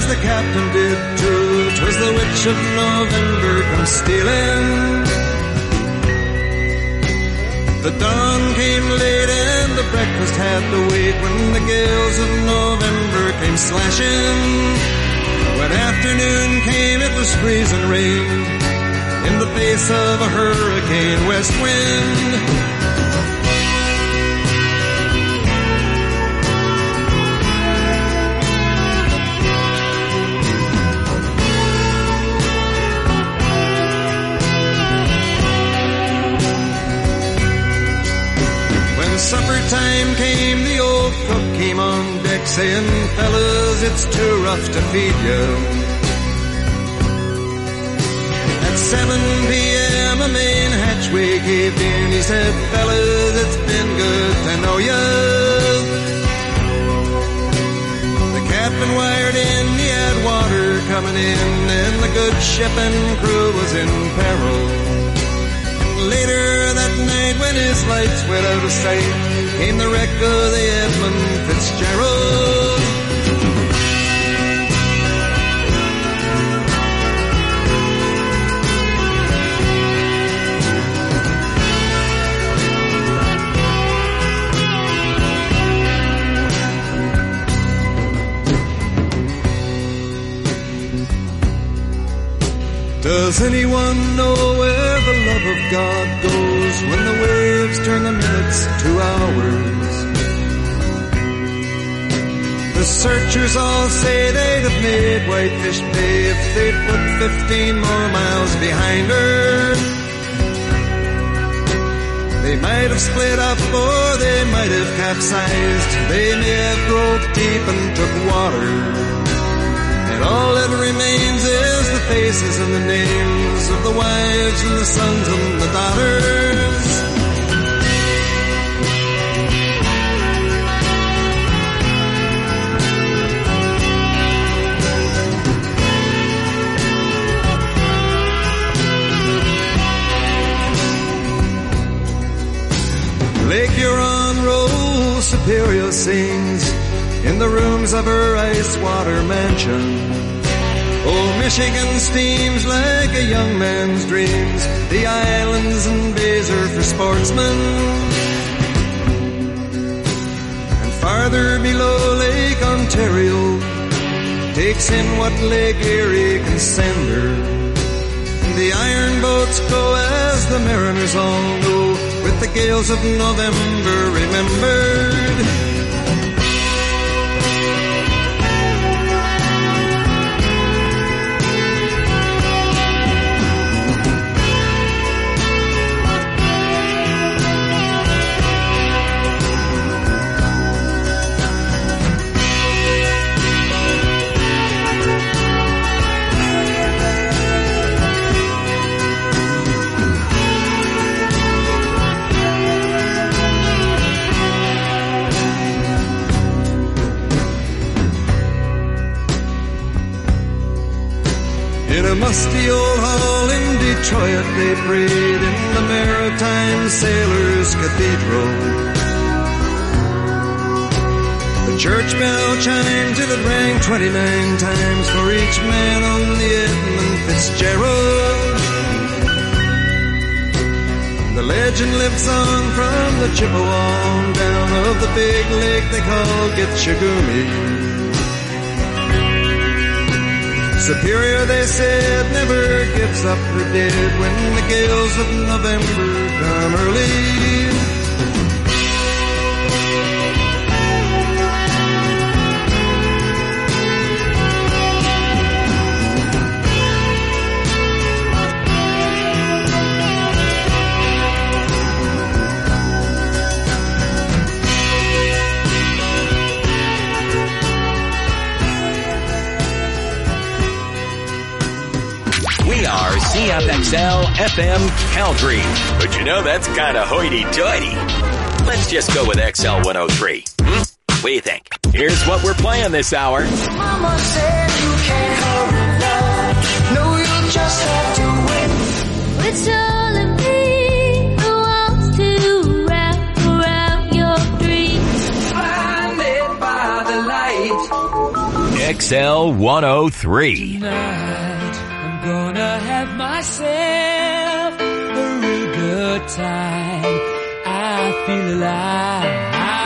the captain did too. 'Twas the witch of November come stealing. The dawn came late and the breakfast had to wait when the gales of November came slashing. When afternoon came, it was freezing rain in the face of a hurricane west wind. Supper time came, the old cook came on deck saying, fellas, it's too rough to feed you. At 7 p.m. a main hatchway caved in. He said, fellas, it's been good to know you. The captain wired in, he had water coming in, and the good ship and crew was in peril. Later that night when his lights went out of sight, came the wreck of the Edmund Fitzgerald. Does anyone know where the love of God goes when the waves turn the minutes to hours? The searchers all say they'd have made Whitefish Bay if they'd put 15 more miles behind her. They might have split up or they might have capsized. They may have broke deep and took water. And all that remains is the faces and the names of the wives and the sons and the daughters. Lake Huron Row, Superior sings in the rooms of her ice water mansion. Old Michigan steams like a young man's dreams. The islands and bays are for sportsmen. And farther below, Lake Ontario takes in what Lake Erie can send her. And the iron boats go as the mariners all know, with the gales of November remembered. In a musty old hall in Detroit they prayed in the Maritime Sailors Cathedral. The church bell chimed till it rang 29 times for each man on the Edmund Fitzgerald. The legend lives on from the Chippewa down of the big lake they call Gitchagumi. Superior, they said, never gives up her dead when the gales of November come early. CFXL FM Calgary. But you know, that's kind of hoity-toity. Let's just go with XL 103. What do you think? Here's what we're playing this hour. Mama said you can't hurry love. No, you just have to wait. It's only me who wants to wrap around your dreams. Blinded by the light. XL 103. Tonight, I'm gonna have myself a real good time. I feel alive.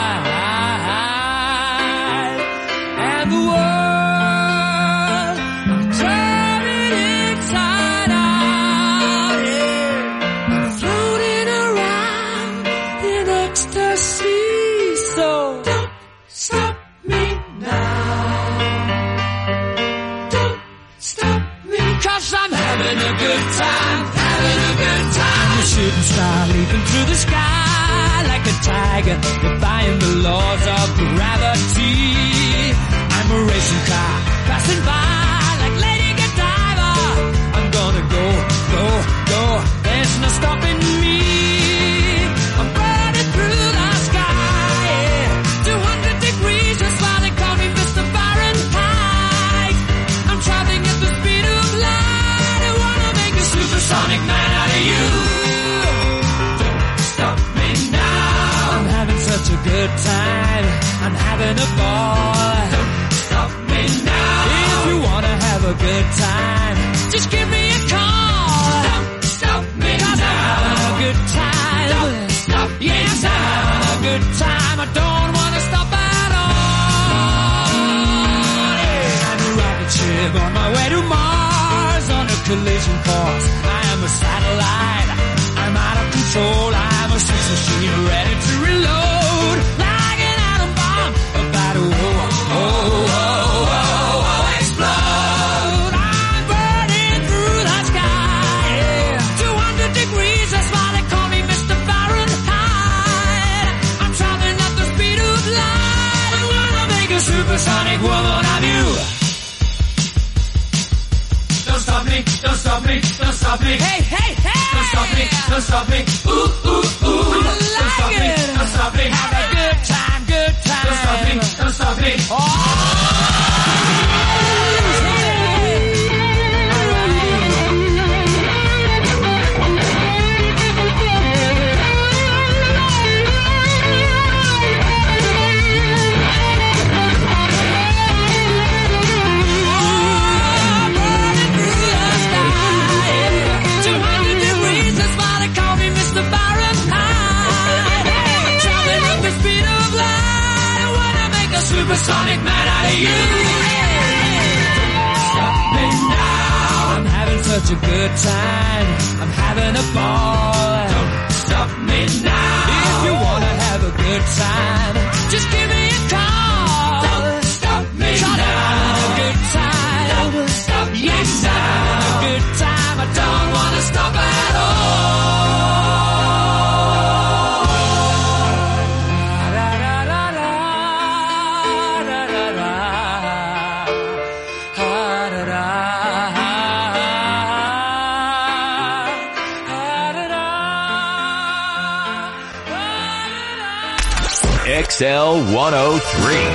And the world, I'm turning inside out. Yeah. I'm floating around in ecstasy. So don't stop me now. Don't stop me, 'cause I'm having a good time, having a good time. I'm a shooting star leaping through the sky like a tiger, defying the laws of gravity. I'm a racing car passing by like Lady Godiva. I'm gonna go, go, go. There's no stopping me. I'm burning through the sky, yeah. 200 degrees, that's why they call me Mr. Fahrenheit. I'm traveling at the speed of light. I wanna make a supersonic man out of you. Don't stop me now. I'm having such a good time. I'm having a ball. Don't stop me now. If you wanna have a good time, just give me a call. Don't stop me now. I'm having a good time. Don't stop me now. Yes, I'm having a good time. I don't wanna stop at all. Yeah. I'm a rocket ship on my way to Mars on a collision course. I am a satellite. I'm out of control. I'm a sex machine ready to reload. Like an atom bomb about to explode. I'm burning through the sky. Yeah. 200 degrees, that's why they call me Mr. Fahrenheit. I'm traveling at the speed of light. I wanna make a supersonic woman of you. Don't stop me, don't stop me, don't stop me. Hey, hey, hey! Don't stop me, don't stop me. Ooh, ooh, ooh. Don't stop me, don't stop me. Have a good time, good time. Don't stop me, don't stop me. Supersonic man out of you. Stop me now. I'm having such a good time. I'm having a ball. Don't stop me now. If you wanna have a good time, just give me a call. Don't stop me now. I'm having a good time. Don't stop me now. Yes, I'm having a good time. I don't wanna stop at all. XL 103.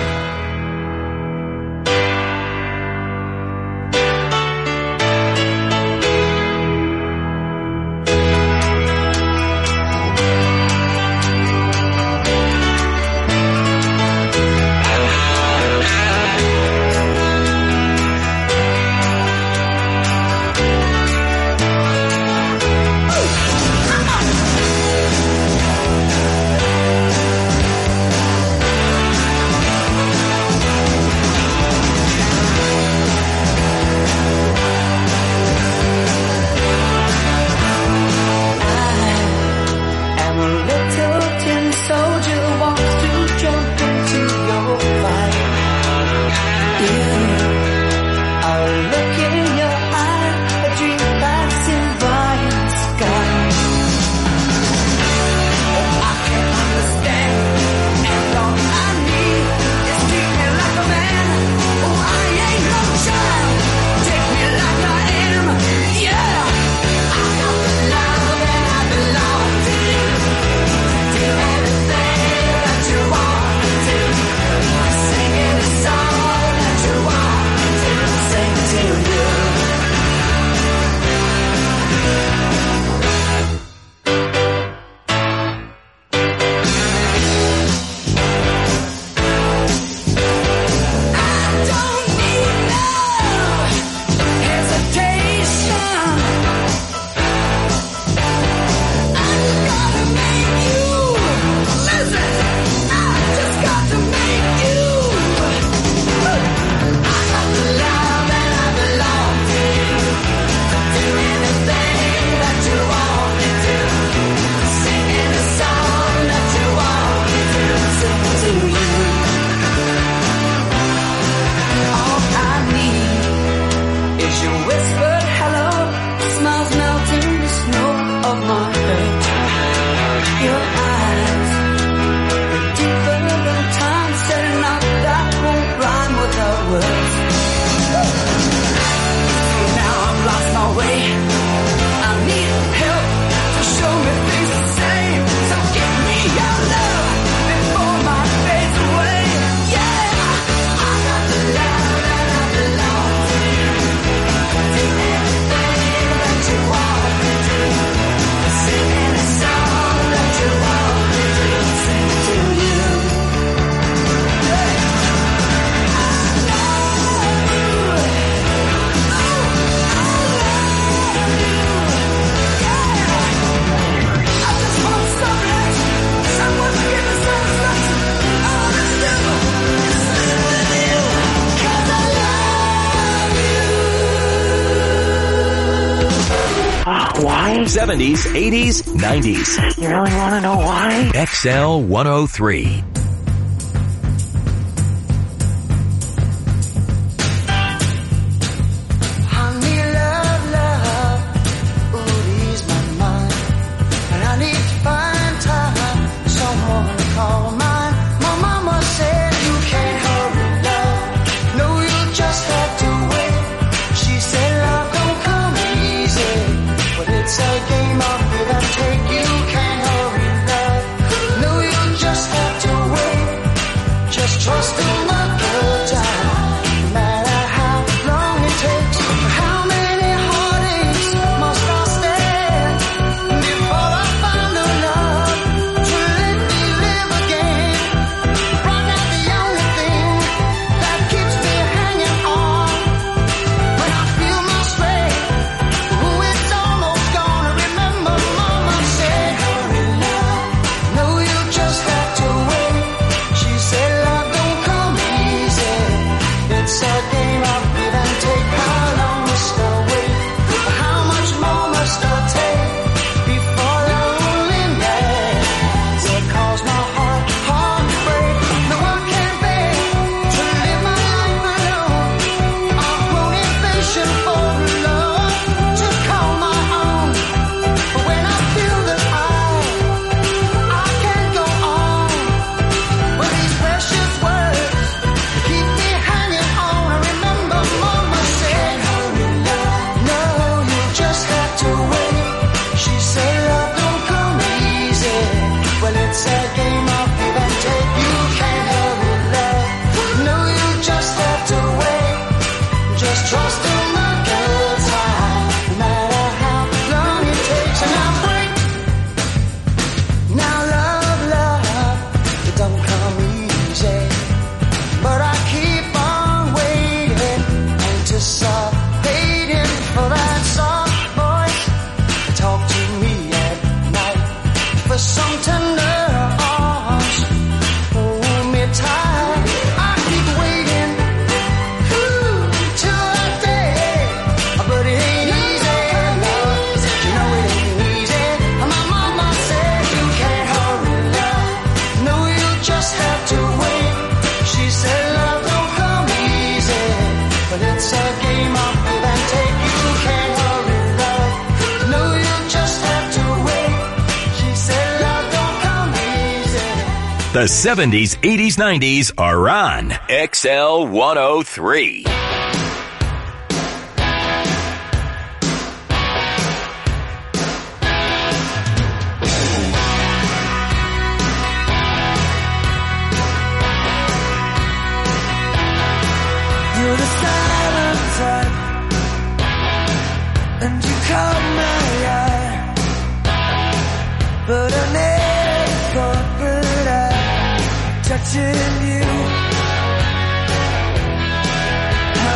Why? 70s, 80s, 90s. You really want to know why? XL 103. The 70s, 80s, 90s are on XL 103. You're the silent type, and you caught my eye, but I never thought that touching you.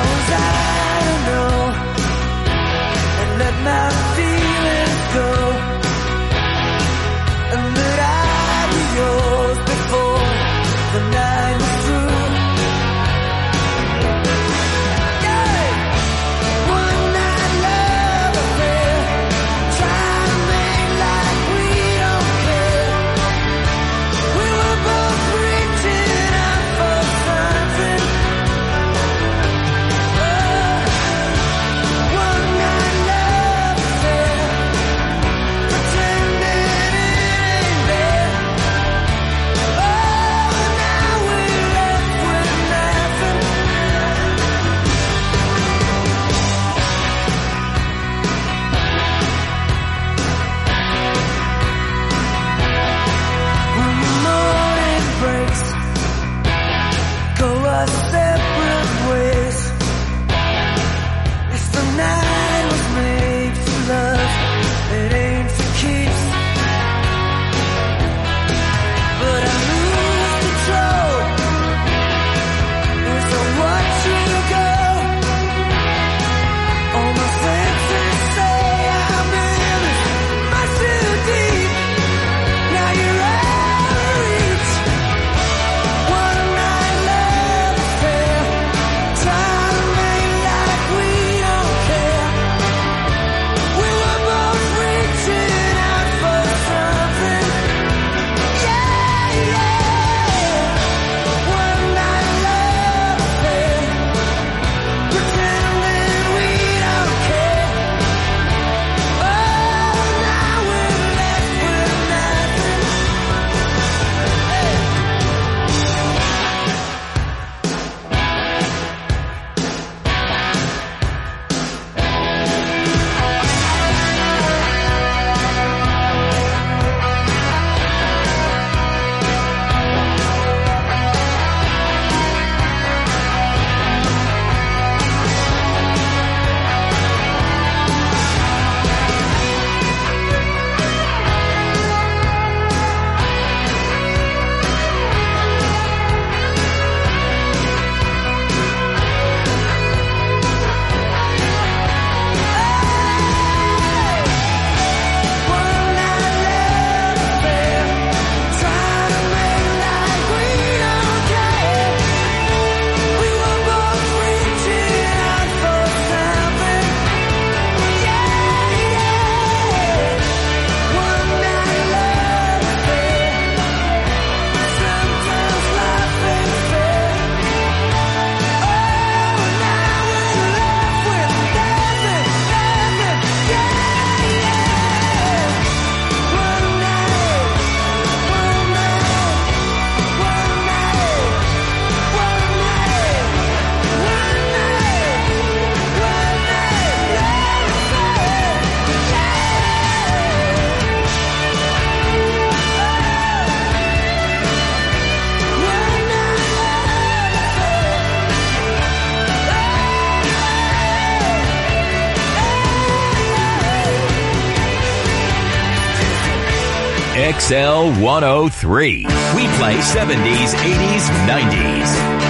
XL 103. We play 70s, 80s, 90s.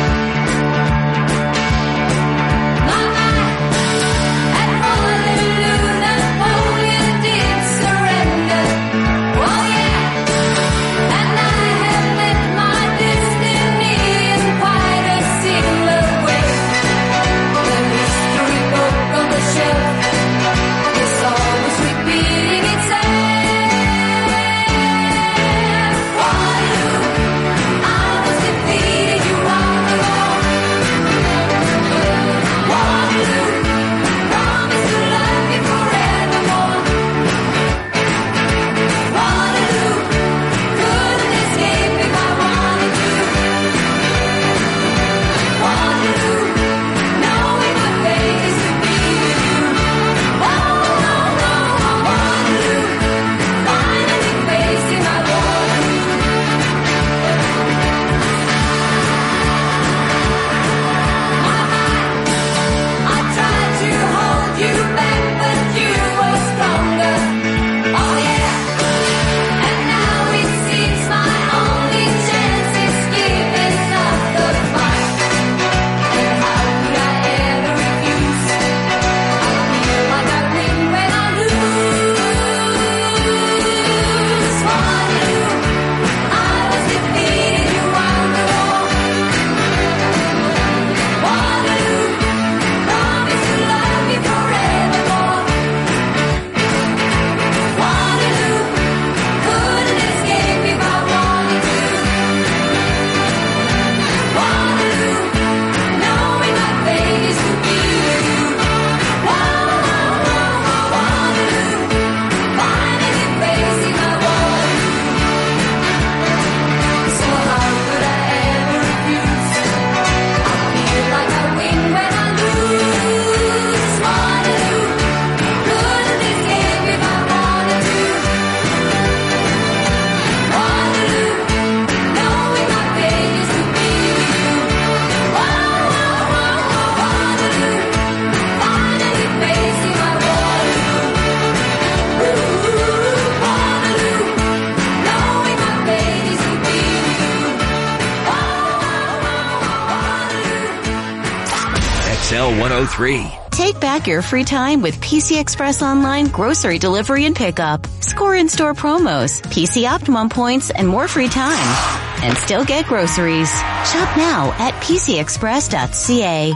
XL 103. Take back your free time with PC Express Online grocery delivery and pickup. Score in-store promos, PC Optimum points, and more free time. And still get groceries. Shop now at pcexpress.ca.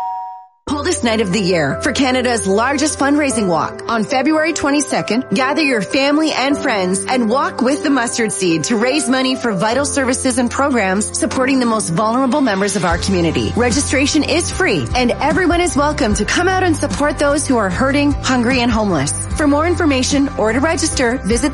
Coldest night of the year for Canada's largest fundraising walk. On February 22nd, gather your family and friends and walk with the Mustard Seed to raise money for vital services and programs supporting the most vulnerable members of our community. Registration is free and everyone is welcome to come out and support those who are hurting, hungry, and homeless. For more information or to register, visit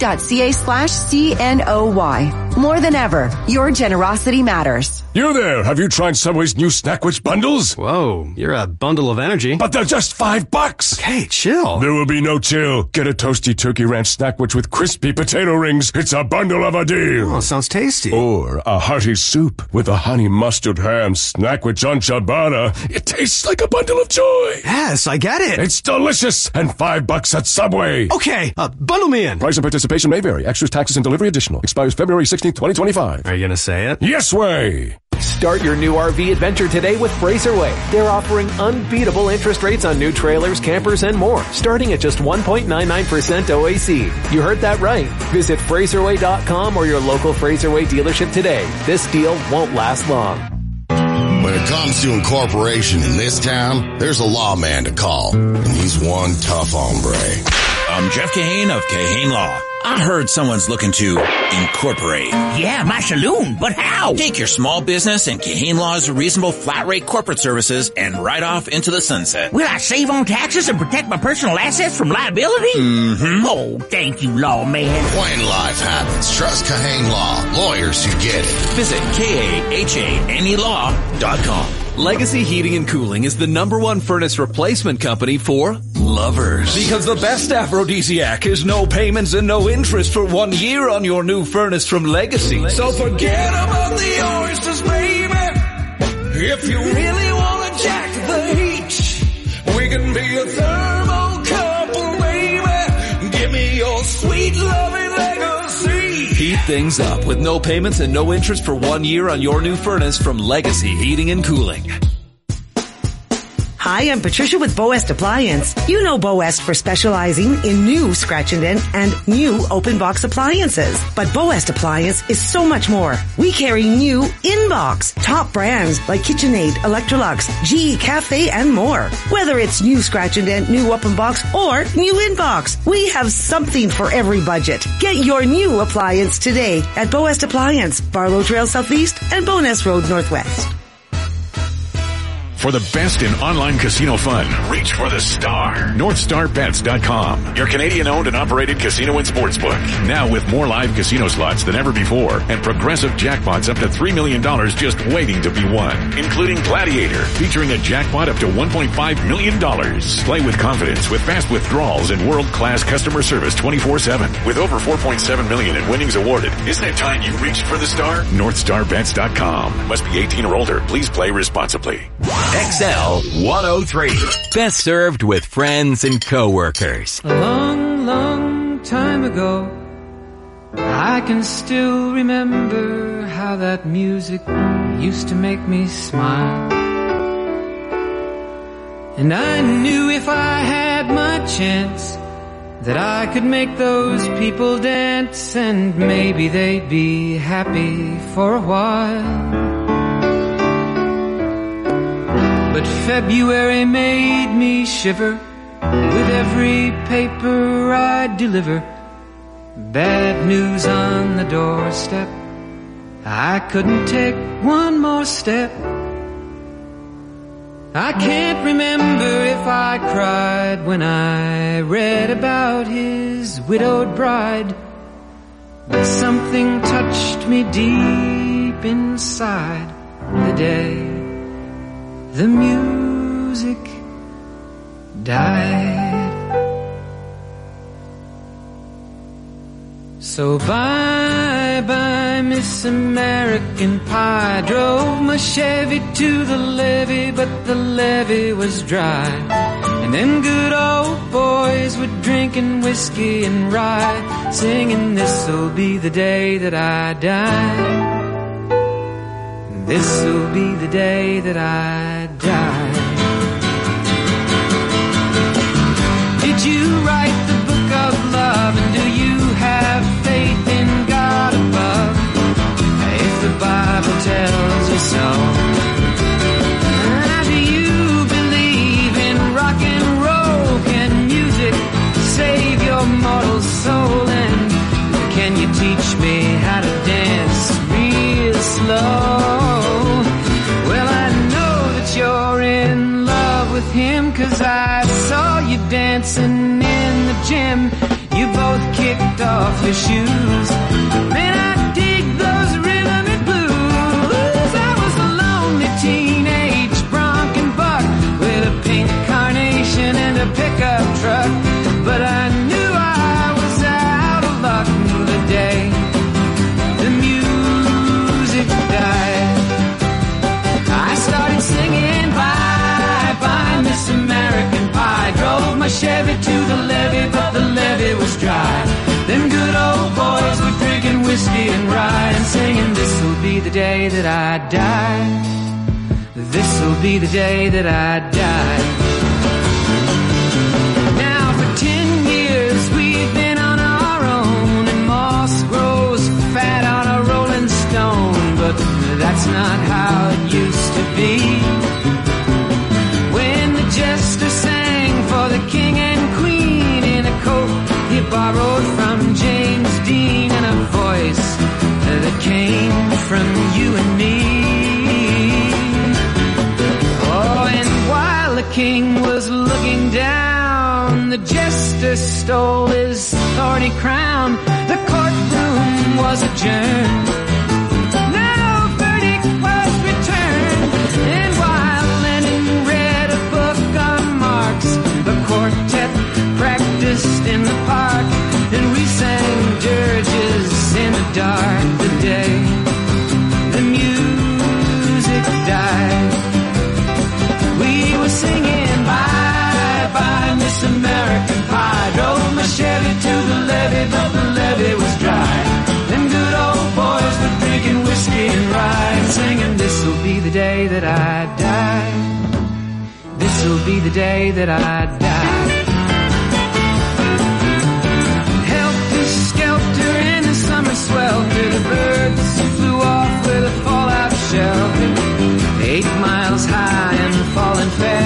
theseed.ca/CNOY. More than ever, your generosity matters. You there, have you tried Subway's new Snackwich bundles? Whoa, you're a bundle of energy. But they're just $5. Okay, chill. There will be no chill. Get a toasty turkey ranch Snackwich with crispy potato rings. It's a bundle of a deal. Oh, sounds tasty. Or a hearty soup with a honey mustard ham Snackwich on ciabatta. It tastes like a bundle of joy. Yes, I get it. It's delicious and $5 at Subway. Okay, bundle me in. Price and participation may vary. Extras, taxes, and delivery additional. Expires February 16th, 2025. Are you gonna say it? Yes way. Start your new RV adventure today with Fraserway. They're offering unbeatable interest rates on new trailers, campers, and more, starting at just 1.99% OAC. You heard that right. Visit Fraserway.com or your local Fraserway dealership today. This deal won't last long. When it comes to incorporation in this town, there's a lawman to call, and he's one tough hombre. I'm Jeff Kahane of Kahane Law. I heard someone's looking to incorporate. Yeah, my saloon, but how? Take your small business and Kahane Law's reasonable flat rate corporate services and ride off into the sunset. Will I save on taxes and protect my personal assets from liability? Mm-hmm. Oh, thank you, lawman. When life happens, trust Kahane Law. Lawyers who get it. Visit KAHANElaw.com. Legacy Heating and Cooling is the #1 furnace replacement company for lovers. Because the best aphrodisiac is no payments and no interest for 1 year on your new furnace from Legacy. So forget about the oysters, baby. If you really want to jack the heat, we can be a thermal couple, baby. Give me your sweet loving Legacy. things up with no payments and no interest for 1 year on your new furnace from Legacy Heating and Cooling. Hi, I'm Patricia with Boest Appliance. You know Boest for specializing in new scratch and dent and new open box appliances. But Boest Appliance is so much more. We carry new in-box, top brands like KitchenAid, Electrolux, GE Cafe, and more. Whether it's new scratch and dent, new open box, or new in-box, we have something for every budget. Get your new appliance today at Boest Appliance, Barlow Trail Southeast and Bowness Road Northwest. For the best in online casino fun, reach for the star. NorthstarBets.com, your Canadian-owned and operated casino and sportsbook. Now with more live casino slots than ever before and progressive jackpots up to $3 million just waiting to be won, including Gladiator, featuring a jackpot up to $1.5 million. Play with confidence with fast withdrawals and world-class customer service 24/7. With over $4.7 million in winnings awarded, isn't it time you reached for the star? NorthstarBets.com. Must be 18 or older. Please play responsibly. XL 103. Best served with friends and coworkers. A long, long time ago, I can still remember how that music used to make me smile. And I knew if I had my chance that I could make those people dance, and maybe they'd be happy for a while. But February made me shiver with every paper I deliver. Bad news on the doorstep, I couldn't take one more step. I can't remember if I cried when I read about his widowed bride, but something touched me deep inside the day the music died. So bye-bye, Miss American Pie. Drove my Chevy to the levee, but the levee was dry. And them good old boys were drinking whiskey and rye, singing, this'll be the day that I die. This'll be the day that I die. Did you write the book of love, and do you have faith in God above? If the Bible tells you so. Do you believe in rock and roll? Can music save your mortal soul? And can you teach me how to dance real slow? You're in love with him, 'cause I saw you dancing in the gym. You both kicked off your shoes. Man, I dig those rhythm and blues. I was a lonely teenage bronc and buck with a pink carnation and a pickup truck, but I knew I was out of luck the day the music died. I started singing bye-bye, Miss American Pie. Drove my Chevy to the levee, but the levee was dry. Them good old boys were drinking whiskey and rye and singing, this'll be the day that I die. This'll be the day that I die. Now for 10 years we've been on our own, and moss grows fat on a rolling stone, but that's not how it used to be. When the jester sang for the king and queen in a coat he borrowed from James Dean, and a voice that came from you and me. Oh, and while the king was looking down, the jester stole his thorny crown. The courtroom was adjourned. And while Lenin read a book on Marx, a quartet practiced in the park, and we sang dirges in the dark the day the music died. We were singing bye-bye, Miss American Pie. Drove my Chevy to the levee, but the levee was dry. Them good the day that I die. Helter-skelter in the summer swelter, the birds flew off with a fallout shelter, 8 miles high and falling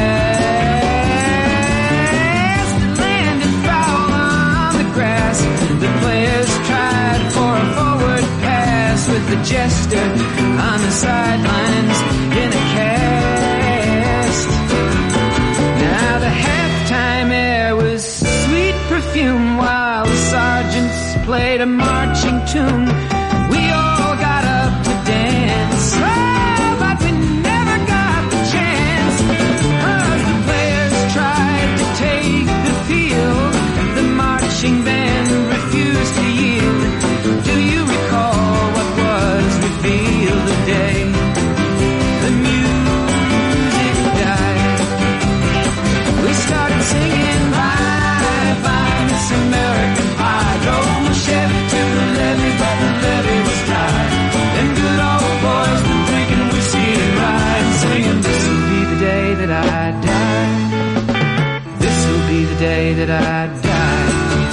fast. It landed foul on the grass. The players tried for a forward pass with the jester on the sidelines in a cast. Now the halftime air was sweet perfume while the sergeants played a marching tune. We all got up to dance, oh, but we never got the chance, 'cause the players tried to take the field. The marching band refused to yield. Do you recall what was revealed today? The music died. We started singing bye bye Miss American Pie. Drove my Chevy to the levee, but the levee was dry. Them good old boys were drinking whiskey and rye and singing, this'll be the day that I die. This'll be the day that I die.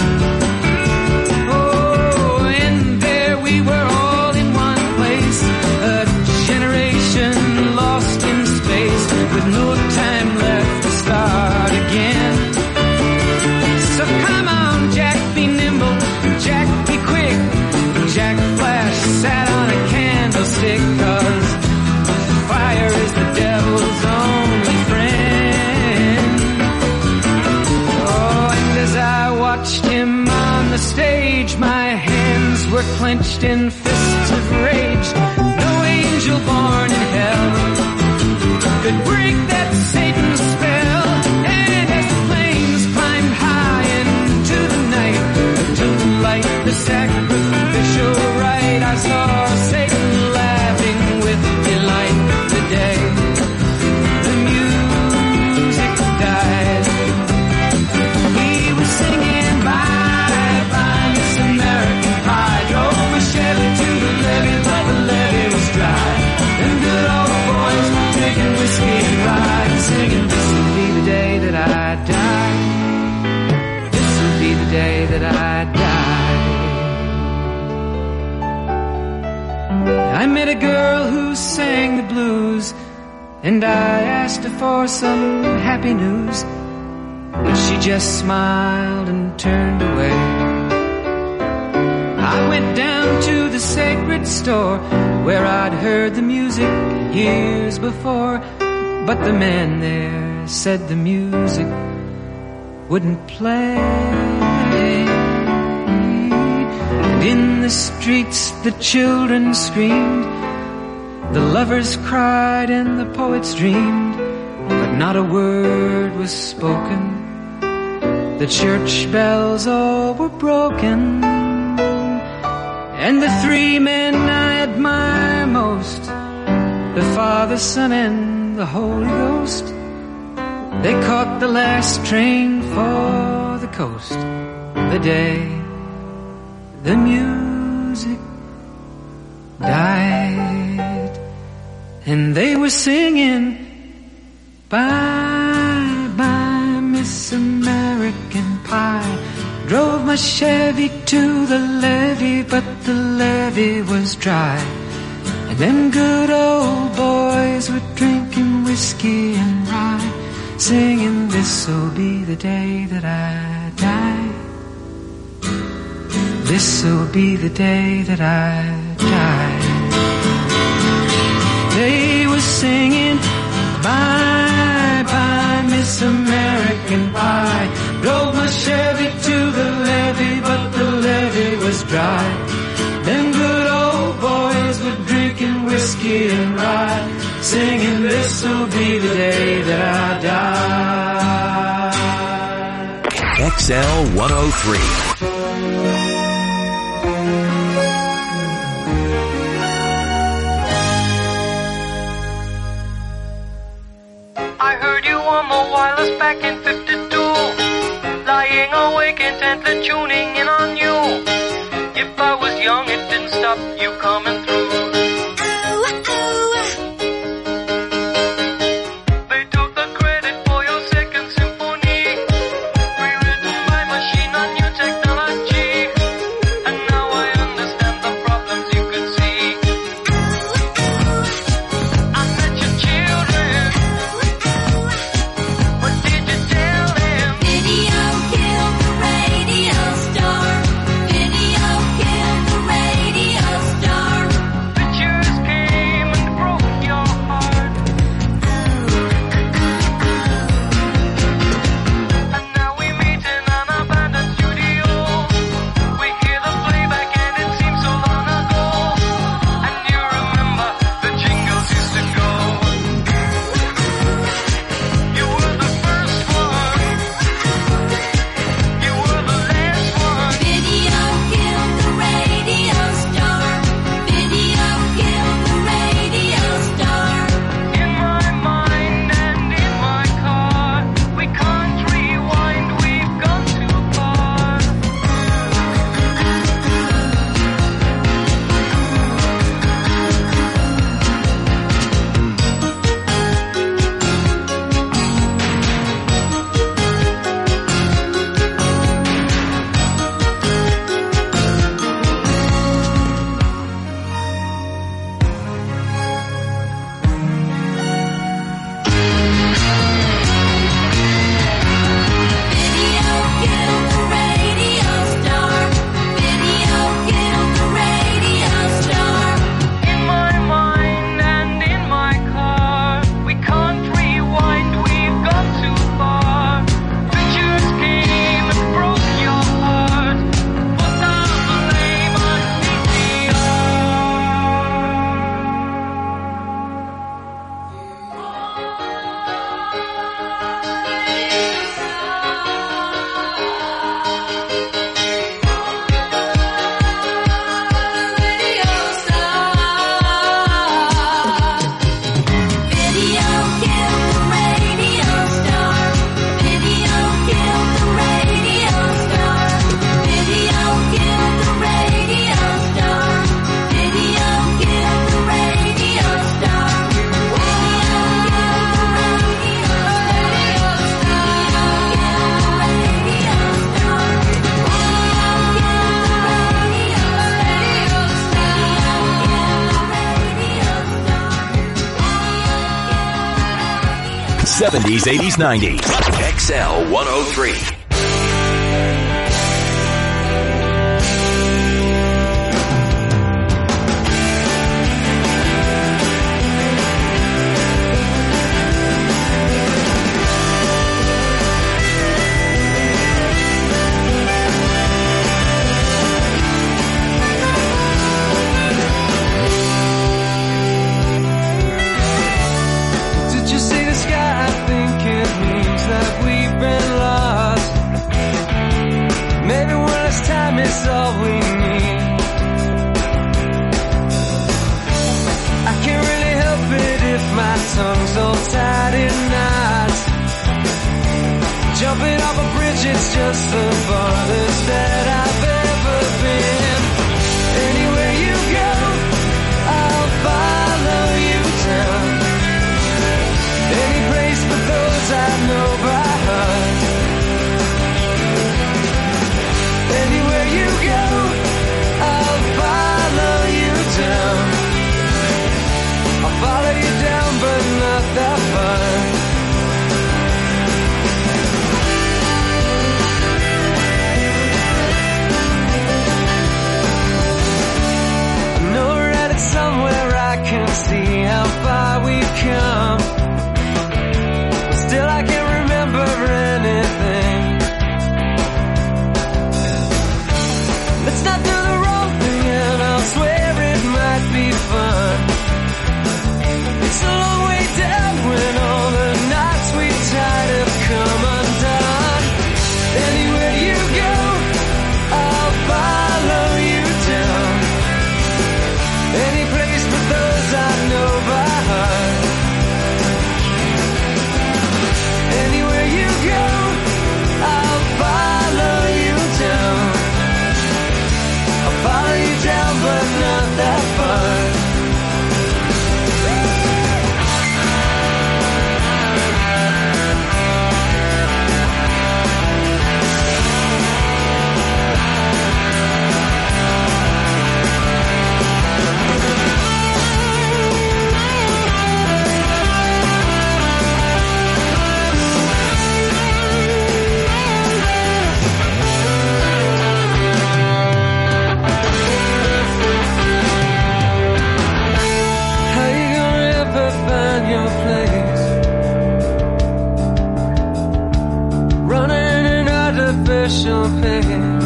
Oh, and there we were all in one place, a generation lost in space with no time left to start again. So come on, Jack, be nimble, Jack, be quick. Jack Flash sat on a candlestick, 'cause fire is the devil's only friend. Oh, and as I watched him on the stage, my hands were clenched in fists of rage. No angel born in hell could break that Satan's spell. And as the flames climbed high into the night, to light the sacrificial rite, I saw Satan laughing with delight today. The music died. We were singing bye bye Miss American Pie. Drove my Chevy to the levee, but the levee was dry. Them good old boys were drinking whiskey and rye and singing, this'll be the day that I die. This'll be the day that I die. I met a girl who sang the blues, and I asked her for some happy news, but she just smiled and turned away. I went down to the sacred store where I'd heard the music years before, but the man there said the music wouldn't play. And in the streets the children screamed, the lovers cried and the poets dreamed, but not a word was spoken. The church bells all were broken. And the 3 men I admire most, the Father, Son, and the Holy Ghost, they caught the last train for the coast. The day the music died, and they were singing bye bye Miss American Pie. Drove my Chevy to the levee, but the levee was dry. And them good old boys were drinking whiskey and rye, singing, this'll be the day that I die. This'll be the day that I die. They were singing bye bye Miss American Pie. Drove my Chevy to the levee, but the levee was dry. Them good old boys were drinking whiskey and rye, singing, this'll be the day that I die. XL 103. I heard you on the wireless back in 52, lying awake intently tuning in on you. If I was young, it didn't stop you coming through. They took the credit for your second 70s, 80s, 90s. XL 103. Jumping off a bridge, it's just the farthest that I've ever been. Anywhere you go, I'll follow you down. Any place but those I know by heart. Anywhere you go, I'll follow you down. I'll follow you down, but not that far. Somewhere I can see how far we've come. Still I can't remember anything. Let's not do the wrong thing and I'll swear it might be fun. It's a long way down when all the knots we tied have come undone. Anywhere you go, I'll follow you down. Any place but those I know by heart. Anywhere you go, I'll follow you down. I'll follow you down, but not that far. Your place, running an artificial pace.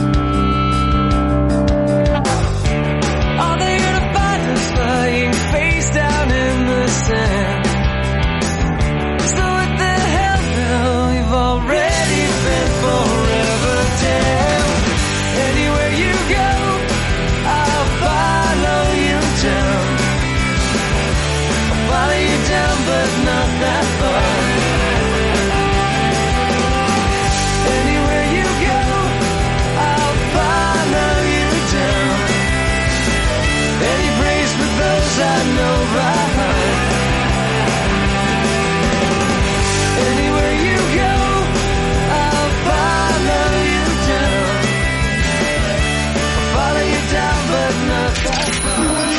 Are they gonna find us lying face down in the sand? So what the hell now? We've already been forever damned. Anywhere you go, I'll follow you down. Follow you down, but not that far. Anywhere you go, I'll follow you down. Any place but those I know by heart. Anywhere you go, I'll follow you down. I'll follow you down, but not that far.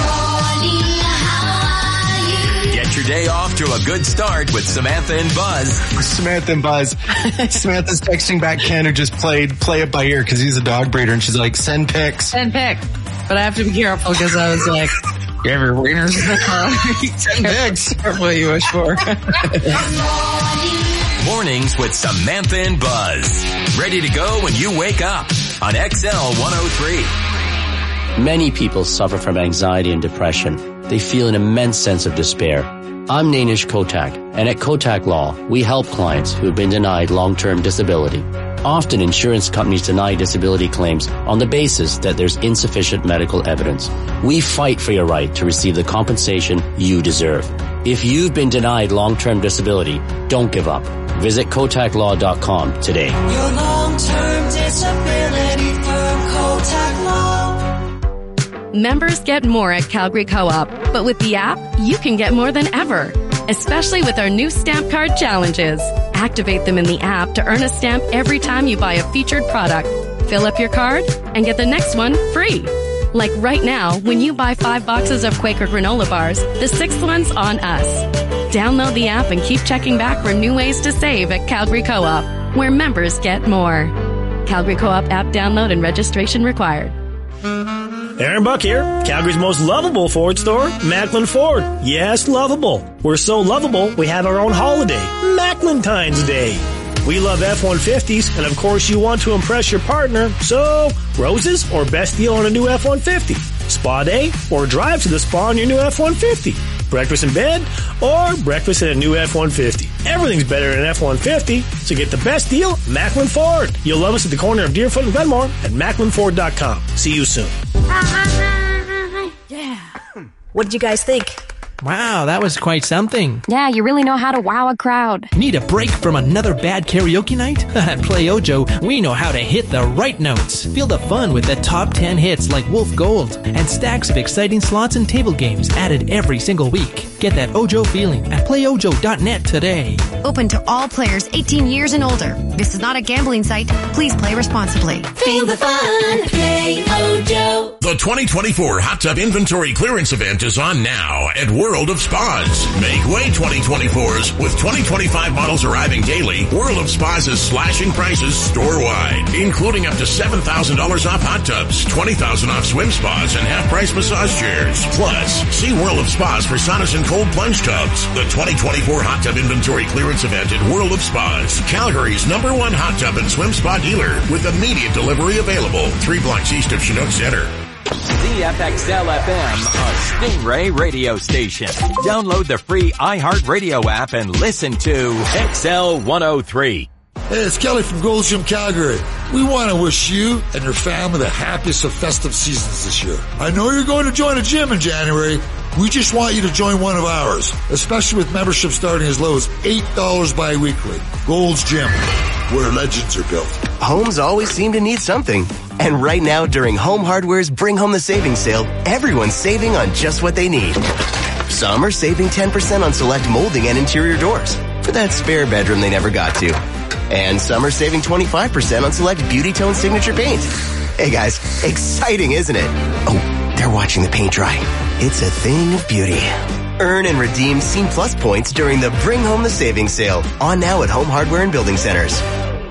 Get your day off to a good start with Samantha and Buzz. Samantha and Buzz. Samantha's texting back Ken, who just played Play It By Ear because he's a dog breeder, and she's like, send pics. Send pic. But I have to be careful because I was like, you have your wieners in the car. Send pics. Careful what you wish for. Mornings with Samantha and Buzz. Ready to go when you wake up on XL 103. Many people suffer from anxiety and depression. They feel an immense sense of despair. I'm Nainish Kotak, and at Kotak Law, we help clients who have been denied long-term disability. Often insurance companies deny disability claims on the basis that there's insufficient medical evidence. We fight for your right to receive the compensation you deserve. If you've been denied long-term disability, don't give up. Visit KotakLaw.com today. Your long-term disability firm, Kotak Law. Members get more at Calgary Co-op, but with the app, you can get more than ever, especially with our new stamp card challenges. Activate them in the app to earn a stamp every time you buy a featured product. Fill up your card and get the next one free. Like right now, when you buy 5 boxes of Quaker granola bars, the 6th one's on us. Download the app and keep checking back for new ways to save at Calgary Co-op, where members get more. Calgary Co-op app download and registration required. Aaron Buck here. Calgary's most lovable Ford store, Macklin Ford. Yes, lovable. We're so lovable, we have our own holiday, Macklin-Tine's Day. We love F-150s, and of course you want to impress your partner, so roses or best deal on a new F-150? Spa day or drive to the spa on your new F-150? Breakfast in bed or breakfast in a new F-150? Everything's better in an F-150, so get the best deal, Macklin Ford. You'll love us at the corner of Deerfoot and Glenmore at MacklinFord.com. See you soon. Yeah. What did you guys think? Wow, that was quite something. Yeah, you really know how to wow a crowd. Need a break from another bad karaoke night? At Play Ojo, we know how to hit the right notes. Feel the fun with the top 10 hits like Wolf Gold and stacks of exciting slots and table games added every single week. Get that Ojo feeling at playojo.net today. Open to all players 18 years and older. This is not a gambling site. Please play responsibly. Feel the fun. Play Ojo. The 2024 Hot Tub Inventory Clearance Event is on now at World of Spas. Make way 2024s. With 2025 models arriving daily, World of Spas is slashing prices store-wide, including up to $7,000 off hot tubs, $20,000 off swim spas, and half-price massage chairs. Plus, see World of Spas for saunas and cold plunge tubs. The 2024 Hot Tub Inventory Clearance Event at World of Spas, Calgary's #1 hot tub and swim spa dealer, with immediate delivery available 3 blocks east of Chinook Center. CFXL FM, a Stingray radio station. Download the free iHeartRadio app and listen to XL 103. Hey, it's Kelly from Gold's Gym Calgary. We want to wish you and your family the happiest of festive seasons this year. I know you're going to join a gym in January. We just want you to join one of ours, especially with membership starting as low as $8 bi-weekly. Gold's Gym, where legends are built. Homes always seem to need something. And right now, during Home Hardware's Bring Home the Savings sale, everyone's saving on just what they need. Some are saving 10% on select molding and interior doors for that spare bedroom they never got to. And some are saving 25% on select Beauty Tone Signature paint. Hey guys, exciting, isn't it? Oh, they're watching the paint dry. It's a thing of beauty. Earn and redeem Scene Plus points during the Bring Home the Savings sale. On now at Home Hardware and Building Centers.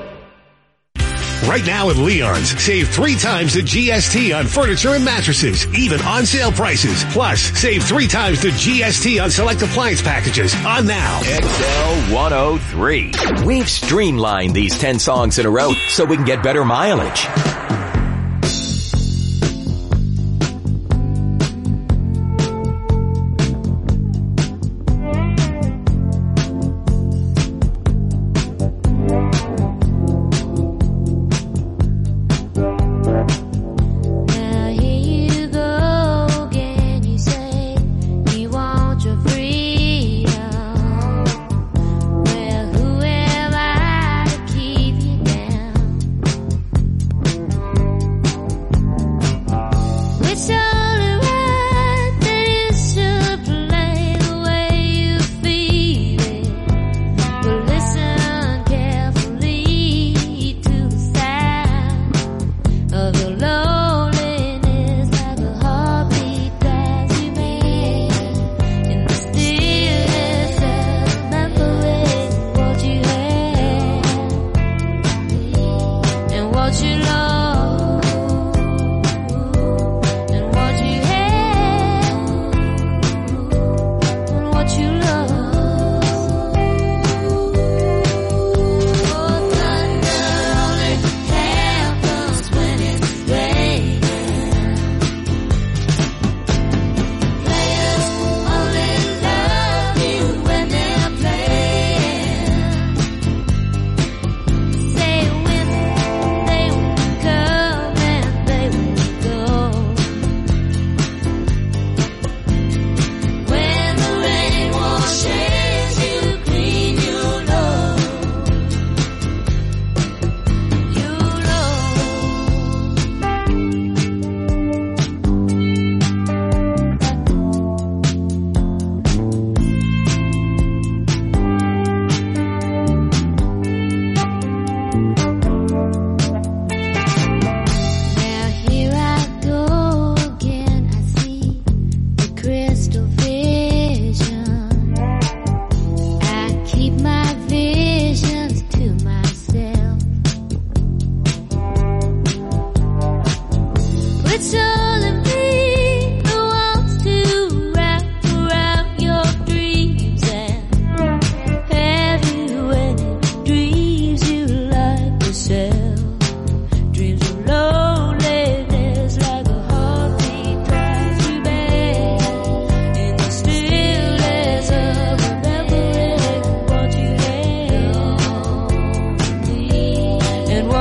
Right now at Leon's, save 3 times the GST on furniture and mattresses, even on sale prices. Plus, save 3 times the GST on select appliance packages. On now. XL 103. We've streamlined these 10 songs in a row so we can get better mileage.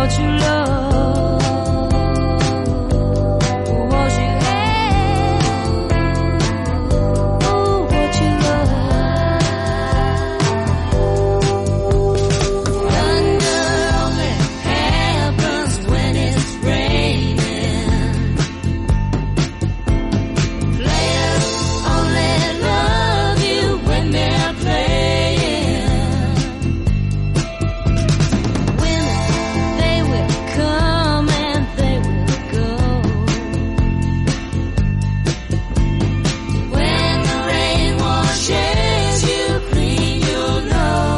what you love, what you have, what you love. Thunder only happens when it's raining. Players only love you when they're playing. Women, they will come and they will go. When the rain washes you clean, you'll know.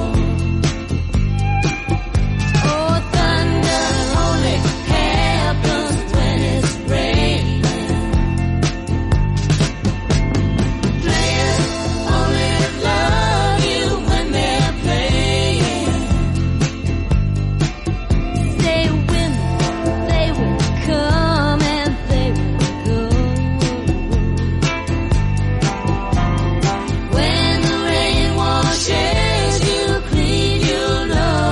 Oh, thunder only happens when it's raining. Players only love you when they're playing. Say women, they will come and they will go. When the rain washes you clean, you'll know.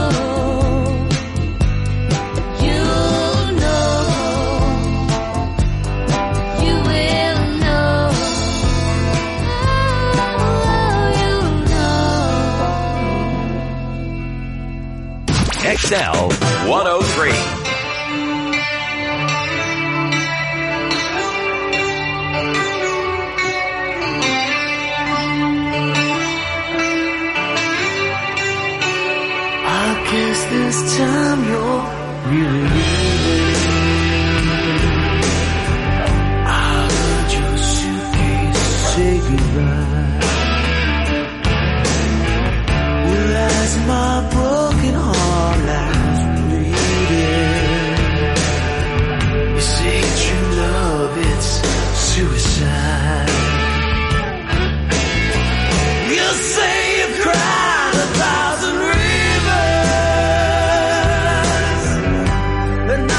You'll know. You will know. You'll know. XL 103. I guess this time you're really leaving. I heard your suitcase say goodbye. Well, as my broken heart lies bleeding, you say true love, it's suicide. You say you've cried 1,000 rivers, and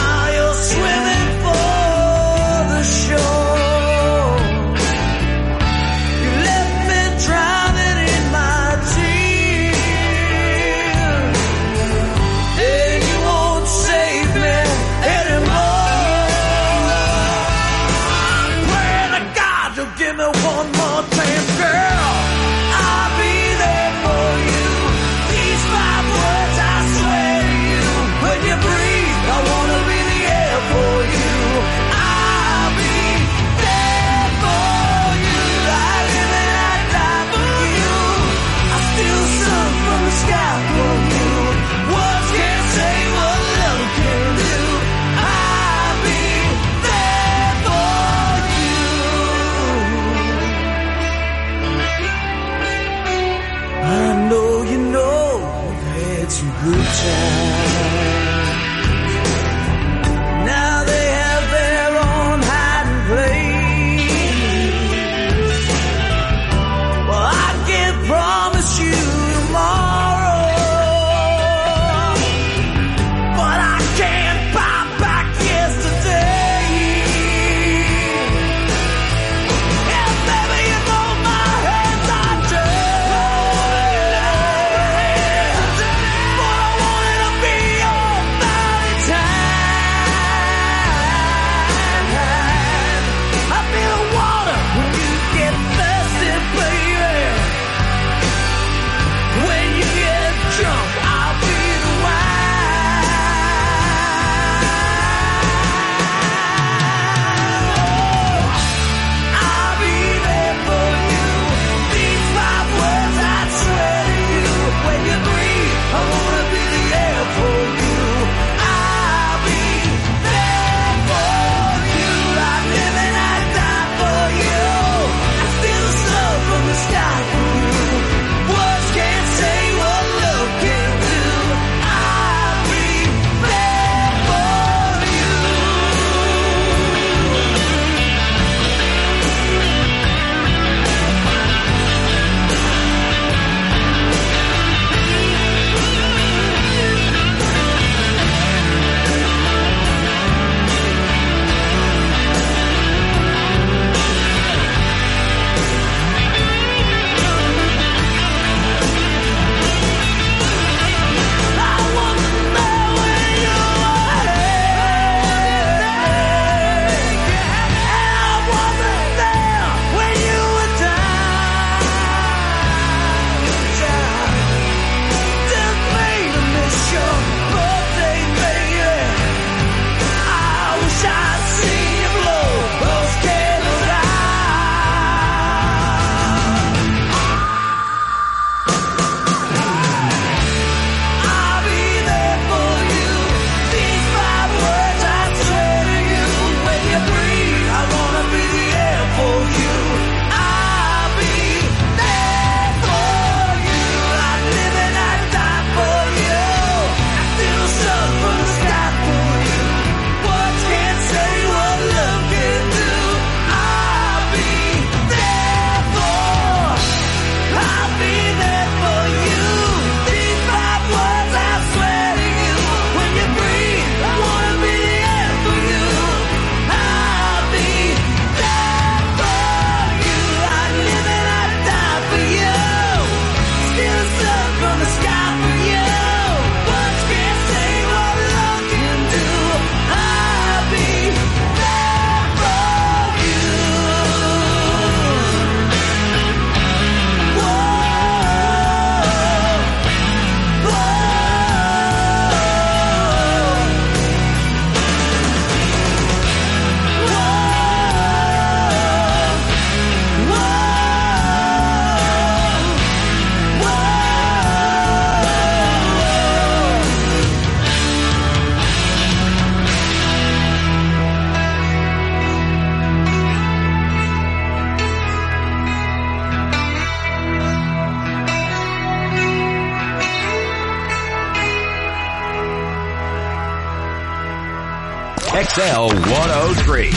XL 103.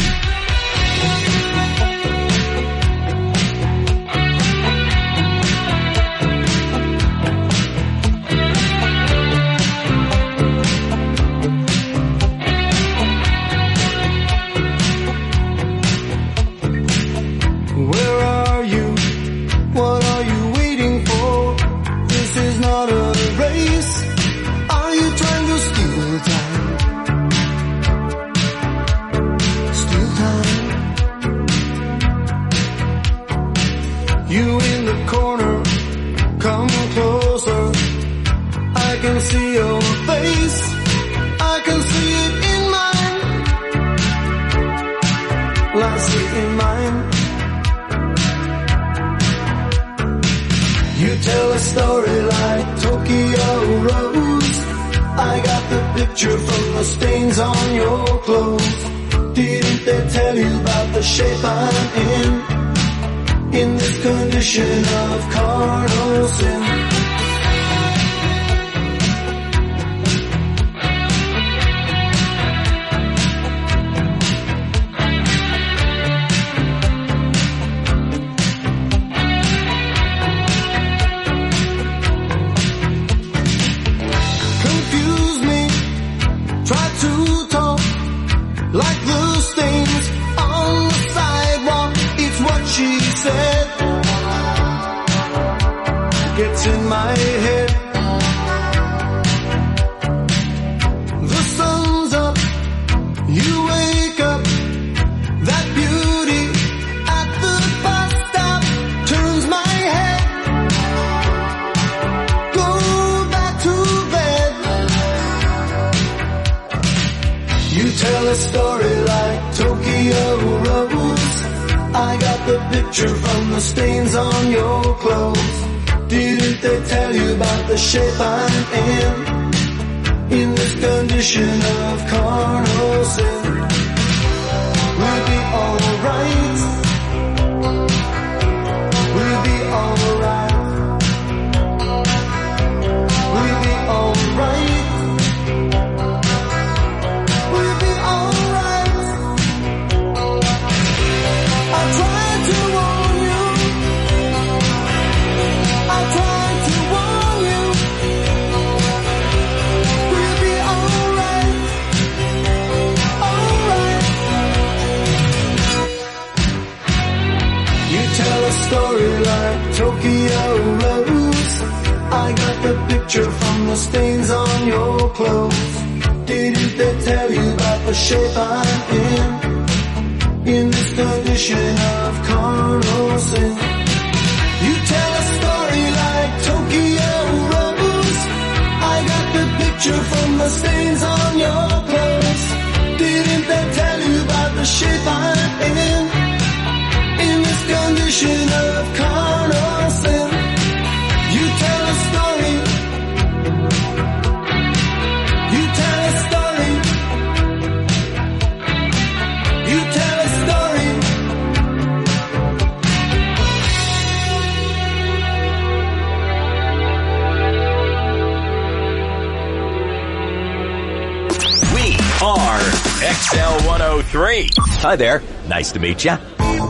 XL 103. Hi there. Nice to meet ya.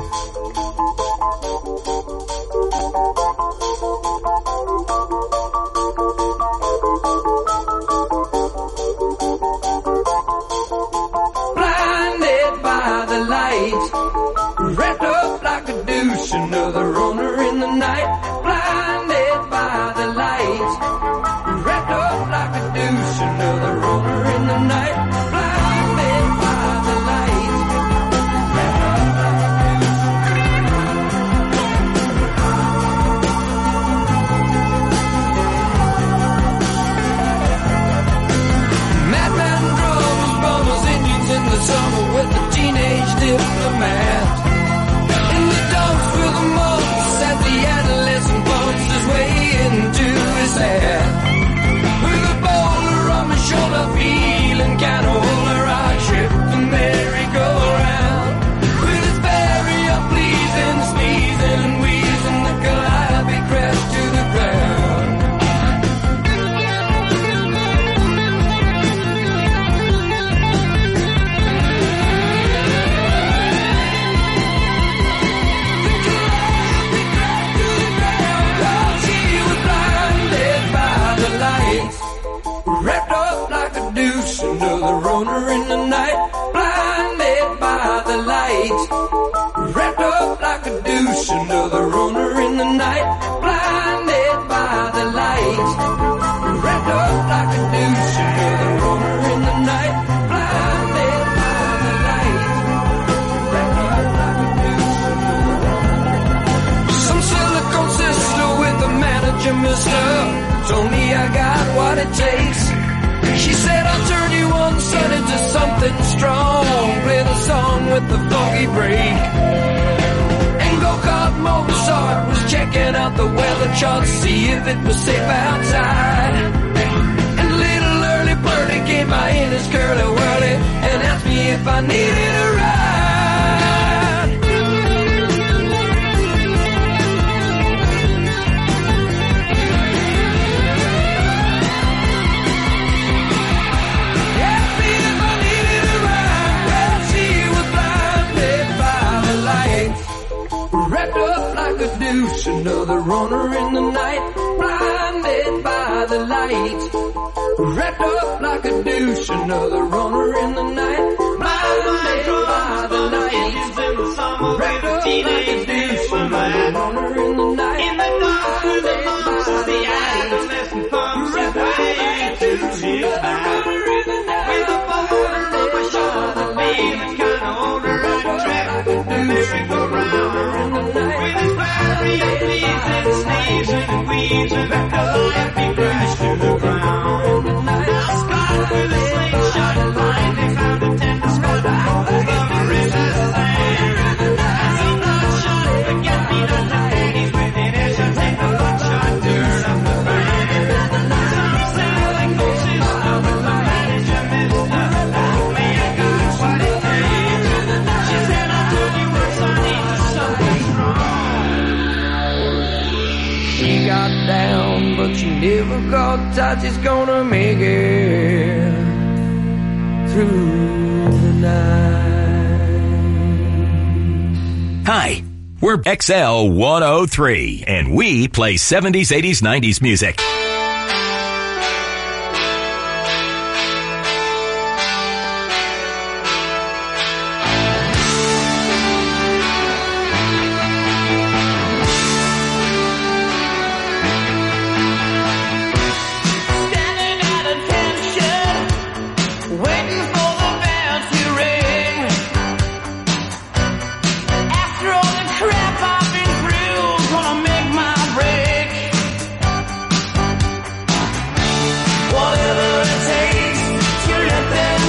Blinded by the light, wrapped up like a douche, another runner in the night. Blinded by the light, wrapped up like a douche, another runner in the night. Blinded by the light, wrapped up like a something strong, play the song with the funky break. And Go-Kart Mozart was checking out the weather chart to see if it was safe outside. And little early birdie came by in his curly whirly and asked me if I needed a ride. Wrapped up like a deuce, another runner in the night, blinded by the light. Wrapped up like a deuce, another runner in the night, blinded by the light. Wrapped up like a deuce, another runner in the night, in the dark with the bumps of the adolescent pumps his way to his back. With a boulder on my shoulder, feeling kinda older and trapped to go round. With his battery of fleas and sneezing and wheezing, the life he crashed to the ground. Now Scott with a slingshot and blind, they found a tender spot over his land. As he not shot, forget-me-not night, he's within it, shall take the buckshot, turn up the band. Some say like no sister, but the manager missed her. Oh man, God, what it takes. She said, I told you once I need to something strong. She got down, but she never got tight. She's gonna make it through the night. Hi, we're XL 103, and we play 70s, 80s, 90s music.